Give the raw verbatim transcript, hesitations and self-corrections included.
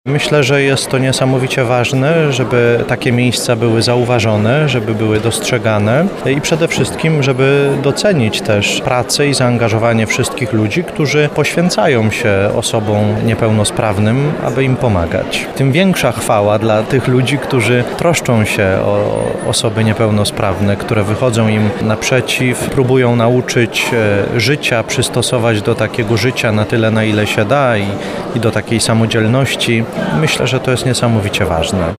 Myślę, że jest to niesamowicie ważne, żeby takie miejsca były zauważone, żeby były dostrzegane i przede wszystkim, żeby docenić też pracę i zaangażowanie wszystkich ludzi, którzy poświęcają się osobom niepełnosprawnym, aby im pomagać. Tym większa chwała dla tych ludzi, którzy troszczą się o osoby niepełnosprawne, które wychodzą im naprzeciw, próbują nauczyć życia, przystosować do takiego życia na tyle, na ile się da i, i do takiej samodzielności. Myślę, że to jest niesamowicie ważne.